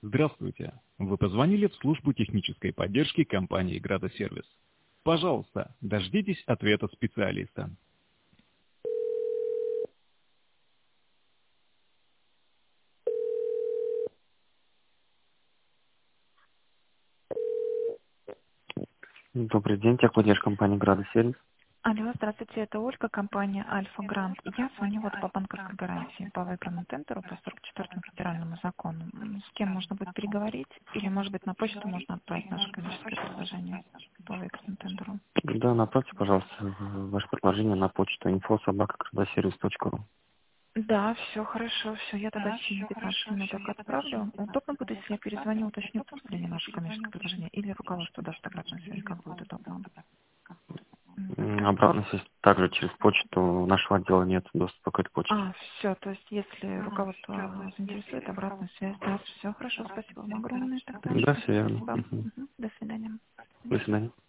Здравствуйте. Вы позвонили в службу технической поддержки компании «Градосервис». Пожалуйста, дождитесь ответа специалиста. Добрый день, техподдержка компании «Градосервис». Алло, здравствуйте, это Ольга, компания «Альфа Грант». Я звоню вот по банковской гарантии по выигранному тендеру по 44-му федеральному закону. С кем можно будет переговорить? Или, может быть, на почту можно отправить наше коммерческое предложение по выигранному тендеру? Да, направьте, пожалуйста, ваше предложение на почту info@gradosервис.ру. Да, все хорошо, все, я тогда в течение 15 минуток отправлю. Удобно будет, если я перезвоню, уточню поступление наше коммерческое предложение, или руководство даст обратную связь, как будет удобно? Обратно связь также через почту. У нашего отдела нет доступа к этой почте. Все, то есть если руководство заинтересует, обратную связь даст. Все хорошо, спасибо вам огромное тогда. Да, все верно. Спасибо. До свидания. До свидания.